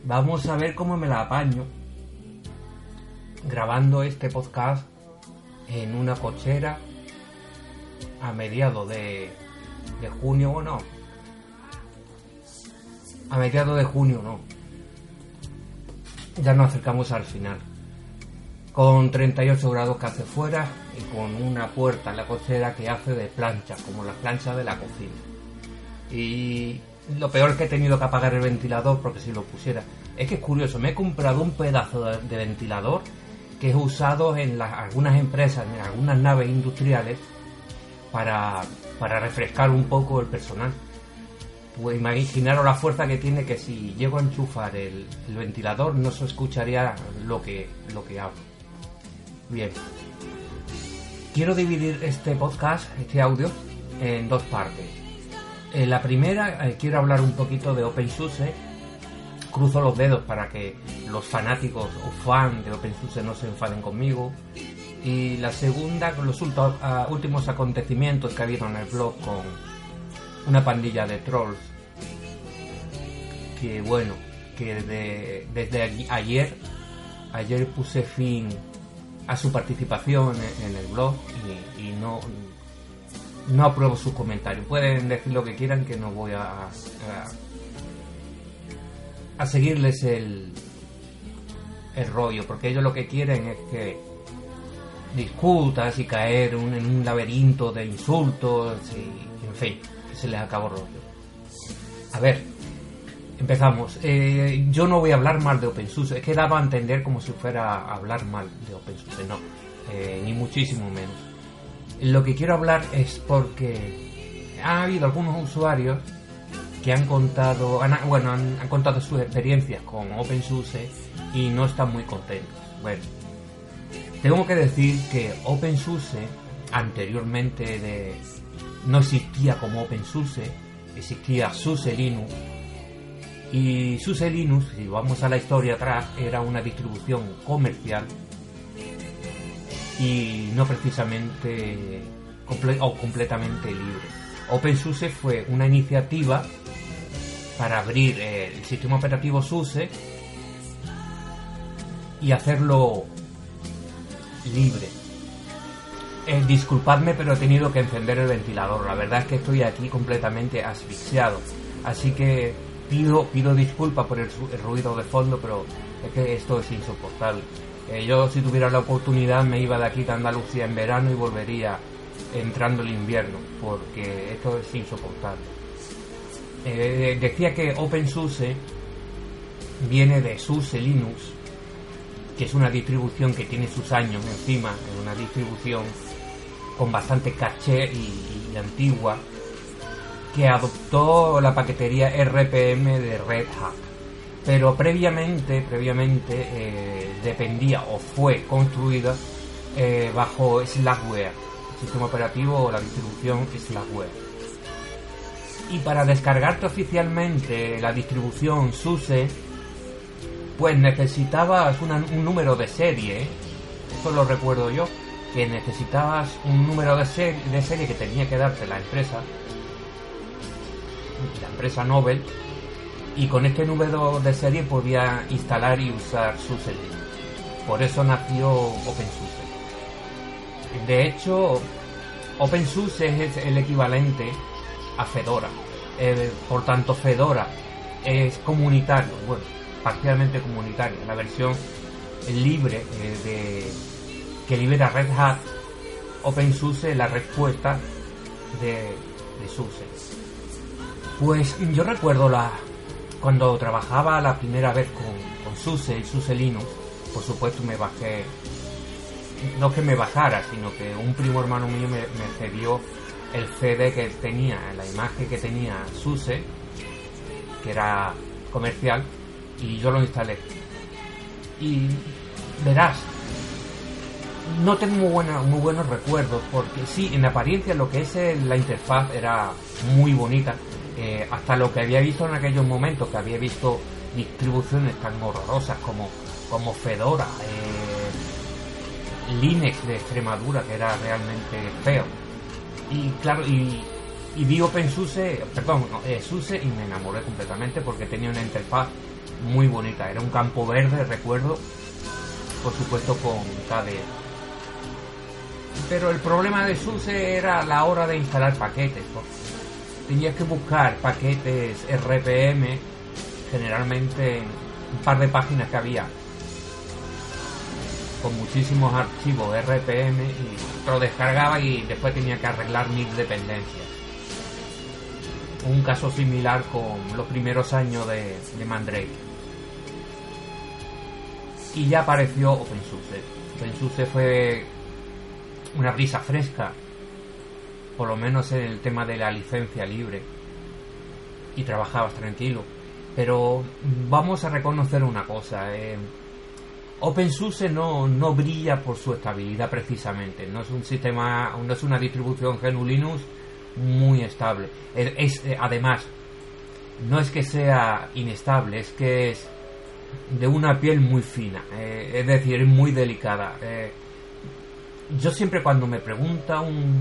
Vamos a ver cómo me la apaño grabando este podcast en una cochera a mediados de junio o no. A mediados de junio no. Ya nos acercamos al final. Con 38 grados que hace fuera y con una puerta en la cochera que hace de plancha, como las planchas de la cocina. Y lo peor es que he tenido que apagar el ventilador porque si lo pusiera... Es que es curioso, me he comprado un pedazo de ventilador que es usado en algunas empresas, en algunas naves industriales para refrescar un poco el personal. Pues imaginaros la fuerza que tiene, que si llego a enchufar el ventilador no se escucharía lo que hablo. Bien, quiero dividir este podcast, este audio, en dos partes. En la primera quiero hablar un poquito de OpenSUSE. Cruzo los dedos para que los fanáticos o fans de OpenSUSE no se enfaden conmigo. Y la segunda, con los últimos acontecimientos que ha habido en el blog con una pandilla de trolls. Que bueno, que desde ayer puse fin a su participación en el blog y no apruebo sus comentarios. Pueden decir lo que quieran, que no voy a seguirles el rollo, porque ellos lo que quieren es que discutas y caer en un laberinto de insultos y en fin, que se les acabó el rollo. A ver, empezamos. Yo no voy a hablar mal de OpenSUSE, es que daba a entender como si fuera a hablar mal de OpenSUSE, no, ni muchísimo menos. Lo que quiero hablar es porque ha habido algunos usuarios que han contado sus experiencias con OpenSUSE y no están muy contentos. Bueno, tengo que decir que OpenSUSE anteriormente no existía como OpenSUSE, existía SUSE Linux. Y SUSE Linux, si vamos a la historia atrás, era una distribución comercial y no precisamente completamente libre. OpenSUSE fue una iniciativa para abrir el sistema operativo SUSE y hacerlo libre. Disculpadme, pero he tenido que encender el ventilador. La verdad es que estoy aquí completamente asfixiado. Así que pido disculpas por el ruido de fondo, pero es que esto es insoportable. Yo, si tuviera la oportunidad, me iba de aquí de Andalucía en verano y volvería entrando el invierno, porque esto es insoportable. Decía que OpenSUSE viene de SUSE Linux, que es una distribución que tiene sus años encima, es una distribución con bastante caché y antigua, que adoptó la paquetería RPM de Red Hat, pero previamente dependía o fue construida bajo Slackware, el sistema operativo o la distribución Slackware. Y para descargarte oficialmente la distribución SUSE, pues necesitabas un número de serie, eso lo recuerdo yo, que necesitabas un número de serie que tenía que darte la empresa Nobel, y con este número de serie podía instalar y usar SUSE Linux. Por eso nació OpenSUSE. De hecho, OpenSUSE es el equivalente a Fedora. Por tanto, Fedora es comunitario, bueno, parcialmente comunitaria, la versión libre que libera Red Hat. OpenSUSE es la respuesta de SUSE. Pues yo recuerdo cuando trabajaba la primera vez con SUSE y SUSE Linux, por supuesto me bajé, no que me bajara, sino que un primo hermano mío me cedió el CD que tenía, la imagen que tenía SUSE, que era comercial, y yo lo instalé. Y verás, no tengo muy buenos recuerdos, porque sí, en apariencia lo que es la interfaz era muy bonita, hasta lo que había visto en aquellos momentos, que había visto distribuciones tan horrorosas como Fedora, Linux de Extremadura, que era realmente feo. Y claro, y vi SUSE y me enamoré completamente, porque tenía una interfaz muy bonita. Era un campo verde, recuerdo, por supuesto con KDE. Pero el problema de SUSE era la hora de instalar paquetes, porque tenías que buscar paquetes RPM, generalmente en un par de páginas que había con muchísimos archivos RPM, y te lo descargaba y después tenía que arreglar 1000 dependencias. Un caso similar con los primeros años de Mandrake. Y ya apareció OpenSUSE. OpenSUSE fue una brisa fresca, por lo menos en el tema de la licencia libre, y trabajabas tranquilo. Pero vamos a reconocer una cosa, OpenSUSE no brilla por su estabilidad precisamente. No es un sistema, no es una distribución GNU Linux muy estable. Además, no es que sea inestable, es que es de una piel muy fina, es decir, es muy delicada. Yo siempre, cuando me pregunta un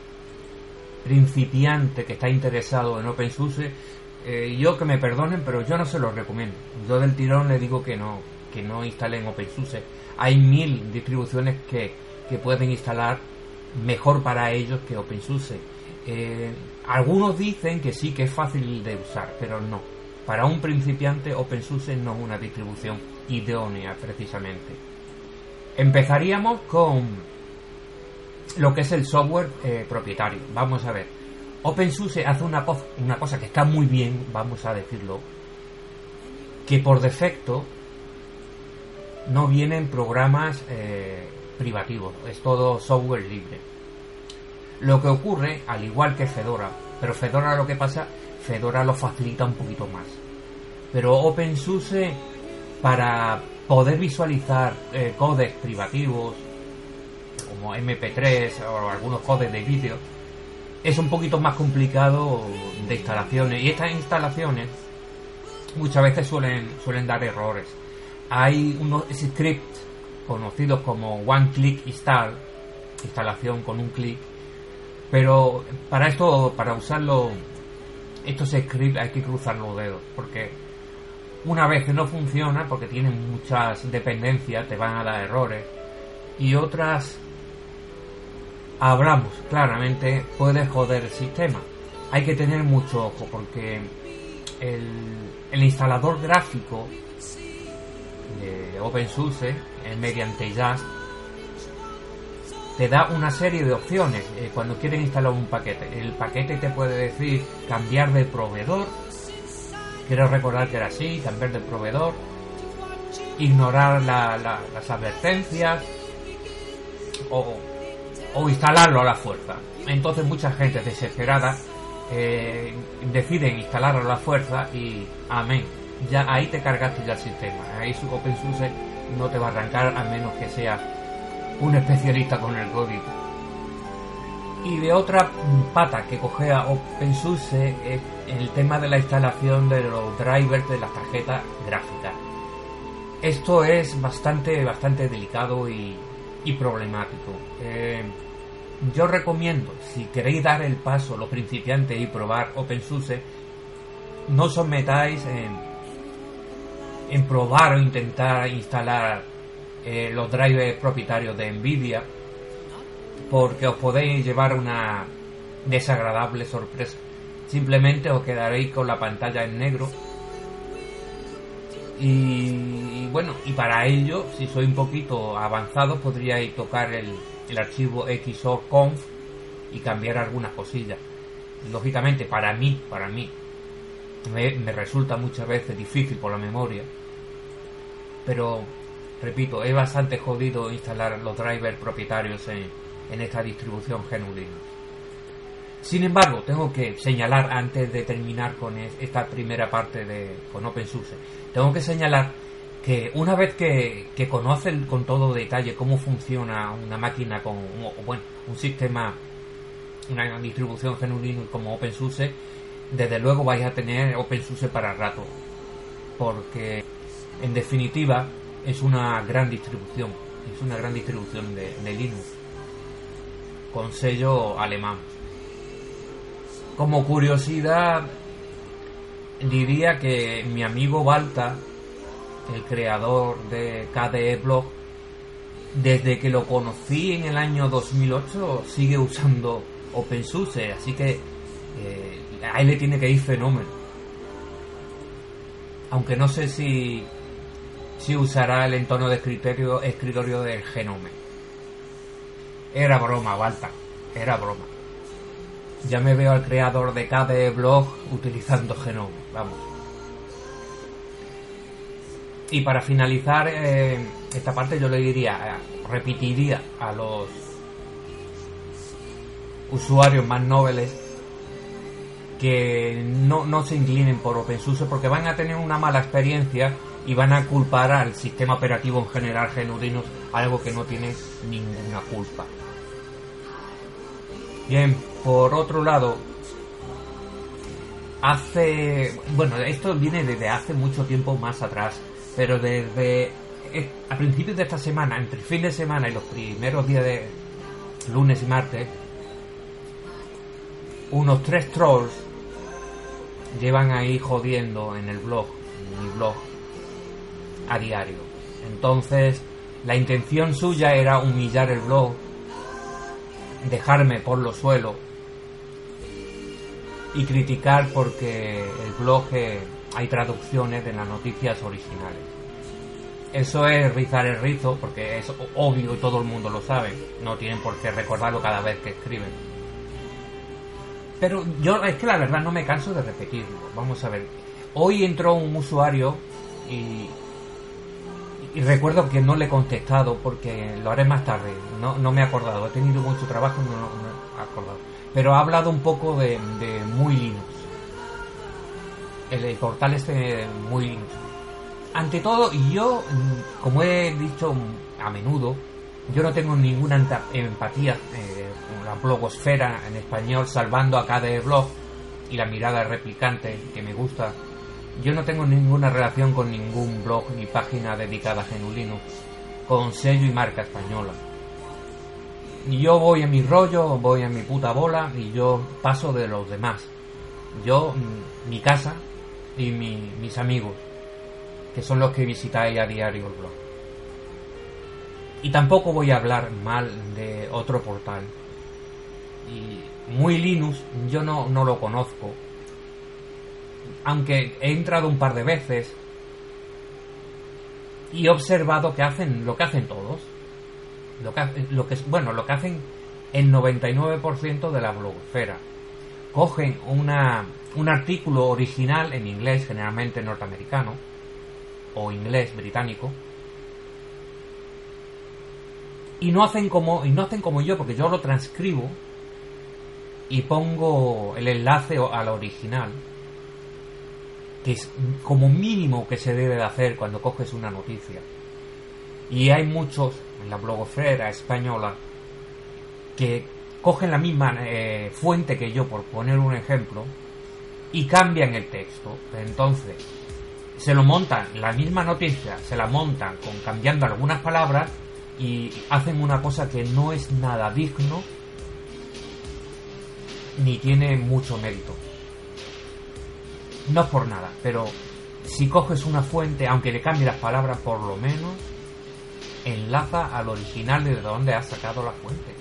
principiante que está interesado en OpenSUSE, yo, que me perdonen, pero yo no se lo recomiendo. Yo del tirón le digo que no instalen OpenSUSE. Hay 1000 distribuciones que pueden instalar mejor para ellos que OpenSUSE. Algunos dicen que sí, que es fácil de usar, pero no. Para un principiante, OpenSUSE no es una distribución idónea precisamente. Empezaríamos con lo que es el software propietario. Vamos a ver. OpenSUSE hace una cosa que está muy bien, vamos a decirlo, que por defecto no vienen programas privativos, es todo software libre. Lo que ocurre, al igual que Fedora, pero Fedora lo que pasa, Fedora lo facilita un poquito más. Pero OpenSUSE, para poder visualizar codecs privativos, como MP3 o algunos codecs de vídeo, es un poquito más complicado de instalaciones. Y estas instalaciones muchas veces suelen dar errores. Hay unos scripts conocidos como One Click Install, instalación con un clic, pero para usarlo, estos scripts hay que cruzar los dedos, porque una vez que no funciona, porque tienen muchas dependencias, te van a dar errores, y otras, hablamos claramente, puede joder el sistema. Hay que tener mucho ojo, porque el instalador gráfico de OpenSUSE, mediante Just, te da una serie de opciones cuando quieres instalar un paquete. El paquete te puede decir cambiar de proveedor, quiero recordar que era así, cambiar de proveedor, ignorar las advertencias o instalarlo a la fuerza. Entonces mucha gente desesperada decide instalarlo a la fuerza y amén, ya ahí te cargaste ya el sistema. Ahí su OpenSUSE no te va a arrancar, a menos que seas un especialista con el código. Y de otra pata que cogea OpenSUSE es el tema de la instalación de los drivers de las tarjetas gráficas. Esto es bastante delicado y problemático. Yo recomiendo, si queréis dar el paso, los principiantes, y probar OpenSUSE, no os metáis en probar o intentar instalar los drivers propietarios de Nvidia, porque os podéis llevar una desagradable sorpresa. Simplemente os quedaréis con la pantalla en negro. Y bueno, y para ello, si sois un poquito avanzados, podríais tocar el archivo xorg-conf y cambiar algunas cosillas. Lógicamente, para mí me resulta muchas veces difícil por la memoria, pero repito, es bastante jodido instalar los drivers propietarios en esta distribución GNU Linux. Sin embargo, tengo que señalar, antes de terminar con esta primera parte con OpenSUSE, tengo que señalar que una vez que conocen con todo detalle cómo funciona una máquina con un sistema, una distribución GNU Linux como OpenSUSE, desde luego vais a tener OpenSUSE para rato, porque en definitiva es una gran distribución, de Linux con sello alemán. Como curiosidad, diría que mi amigo Balta el creador de KDE Blog, desde que lo conocí en el año 2008, sigue usando OpenSUSE, así que a él le tiene que ir fenómeno. Aunque no sé si usará el entorno de escritorio del Genome. Era broma, Balta, era broma. Ya me veo al creador de KDE Blog utilizando Genome, vamos. Y para finalizar esta parte, yo le repetiría a los usuarios más nobles que no se inclinen por OpenSUSE, porque van a tener una mala experiencia y van a culpar al sistema operativo en general GNU Linux, algo que no tiene ninguna culpa. Bien, por otro lado, esto viene desde hace mucho tiempo más atrás, pero desde a principios de esta semana, entre el fin de semana y los primeros días de lunes y martes, unos 3 trolls llevan ahí jodiendo en mi blog, a diario. Entonces, la intención suya era humillar el blog, dejarme por los suelos y criticar porque el blog hay traducciones de las noticias originales. Eso es rizar el rizo, porque es obvio y todo el mundo lo sabe. No tienen por qué recordarlo cada vez que escriben. Pero yo es que la verdad no me canso de repetirlo. Vamos a ver. Hoy entró un usuario y recuerdo que no le he contestado porque lo haré más tarde. No me he acordado. He tenido mucho trabajo y no me he acordado. Pero ha hablado un poco de Muy Linux. El portal Muy Linux. Ante todo, yo, como he dicho a menudo, yo no tengo ninguna empatía con la blogosfera en español, salvando a KDE Blog y la mirada replicante que me gusta. Yo no tengo ninguna relación con ningún blog ni página dedicada a GNU Linux, con sello y marca española. Yo voy en mi rollo, voy en mi puta bola y yo paso de los demás. Yo, mi casa y mis amigos, que son los que visitáis a diario el blog. Y tampoco voy a hablar mal de otro portal. Y Muy Linux yo no lo conozco, aunque he entrado un par de veces y he observado que hacen lo que hacen todos, lo que hacen el 99% de la blogosfera. Cogen un artículo original en inglés, generalmente norteamericano o inglés británico, y no hacen como yo, porque yo lo transcribo y pongo el enlace al original, que es como mínimo que se debe de hacer cuando coges una noticia. Y hay muchos en la blogosfera española que cogen la misma fuente que yo, por poner un ejemplo, y cambian el texto. Entonces se lo montan, la misma noticia se la montan cambiando algunas palabras, y hacen una cosa que no es nada digno ni tiene mucho mérito. No es por nada, pero si coges una fuente, aunque le cambie las palabras, por lo menos enlaza al original de donde has sacado la fuente.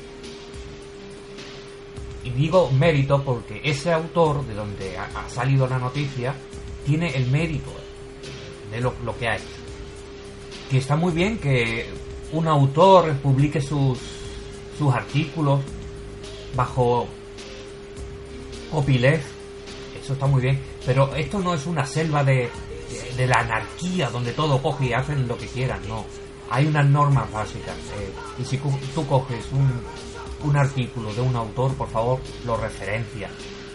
Y digo mérito porque ese autor de donde ha salido la noticia tiene el mérito de lo que ha hecho. Que está muy bien que un autor publique sus artículos bajo copyleft, eso está muy bien, pero esto no es una selva de la anarquía donde todo coge y hacen lo que quieran, no. Hay unas normas básicas, y si tú coges un artículo de un autor, por favor, lo referencias,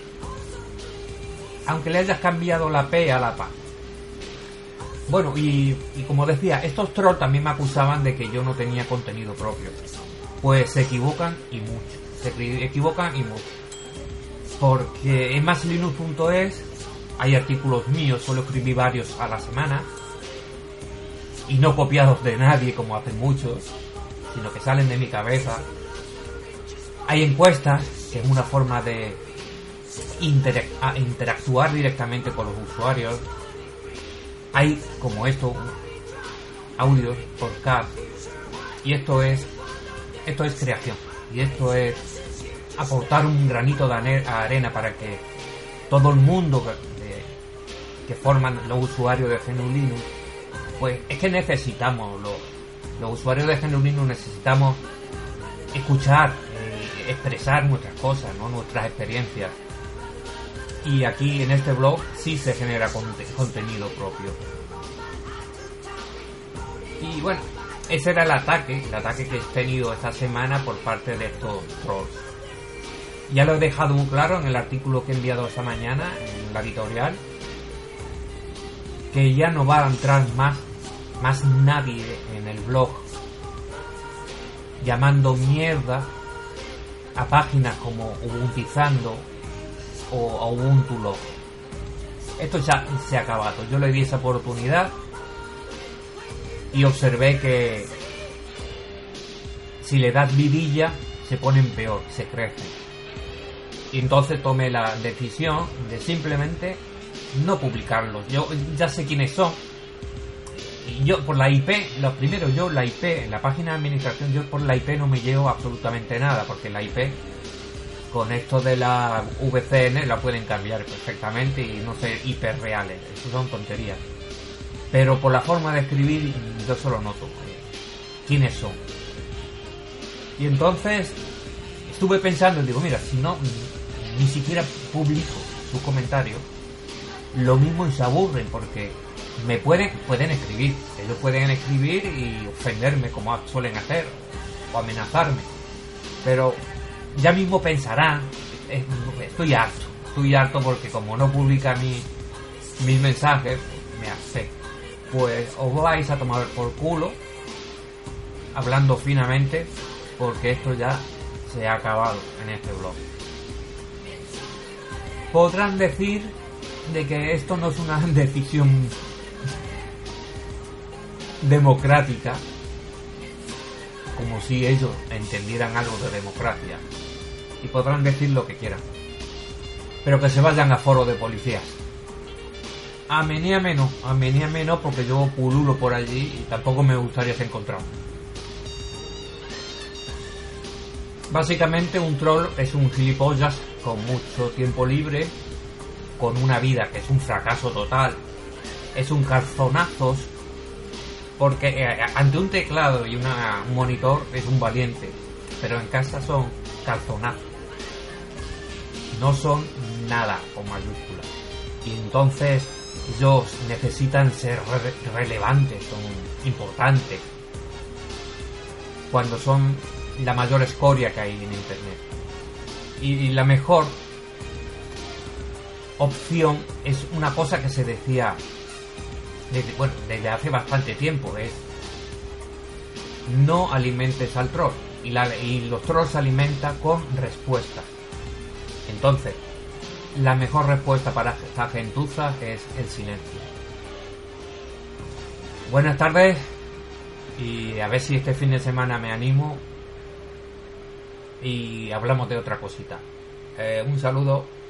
aunque le hayas cambiado la P a la PA. Bueno, y como decía, estos trolls también me acusaban de que yo no tenía contenido propio. Pues se equivocan y mucho. Porque en maslinux.es hay artículos míos, solo escribí varios a la semana, y no copiados de nadie como hacen muchos, sino que salen de mi cabeza. Hay encuestas, que es una forma de interactuar directamente con los usuarios. Hay, como esto, audios, podcast, y esto es creación, y esto es aportar un granito de arena para que todo el mundo que forman los usuarios de GNU Linux, pues es que necesitamos, los usuarios de GNU Linux necesitamos escuchar, expresar nuestras cosas, ¿no? Nuestras experiencias. Y aquí en este blog sí se genera contenido propio. Y bueno, ese era el ataque que he tenido esta semana por parte de estos trolls. Ya lo he dejado muy claro en el artículo que he enviado esta mañana en la editorial, que ya no va a entrar más nadie en el blog llamando mierda a páginas como Ubuntizando o Ubuntulog. Esto ya se ha acabado. Yo le di esa oportunidad y observé que si le das vidilla se ponen peor, se crecen. Y entonces tomé la decisión de simplemente no publicarlos. Yo ya sé quiénes son. Y yo por la IP, la IP, en la página de administración, yo por la IP no me llevo absolutamente nada, porque la IP con esto de la VCN la pueden cambiar perfectamente y no sé, IP reales, eso son tonterías. Pero por la forma de escribir yo solo noto quiénes son. Y entonces estuve pensando y digo, mira, si no, ni siquiera publico sus comentarios, lo mismo y se aburren, porque me pueden escribir, ellos pueden escribir y ofenderme como suelen hacer, o amenazarme, pero ya mismo pensarán, estoy harto porque como no publica mis mensajes, me hace, pues os vais a tomar por culo, hablando finamente, porque esto ya se ha acabado en este blog. Podrán decir de que esto no es una decisión democrática, como si ellos entendieran algo de democracia, y podrán decir lo que quieran, pero que se vayan a foro de policías. A Meníame no, porque yo pululo por allí y tampoco me gustaría ser encontrado. Básicamente un troll es un gilipollas con mucho tiempo libre, con una vida que es un fracaso total, es un calzonazos, porque ante un teclado y un monitor es un valiente, pero en casa son calzonazos, no son nada con mayúsculas, y entonces ellos necesitan ser relevantes, son importantes, cuando son la mayor escoria que hay en internet. Y la mejor opción es una cosa que se decía desde hace bastante tiempo, es no alimentes al troll, y los trolls se alimentan con respuestas. Entonces la mejor respuesta para esta gentuza es el silencio. Buenas tardes, y a ver si este fin de semana me animo y hablamos de otra cosita. Un saludo.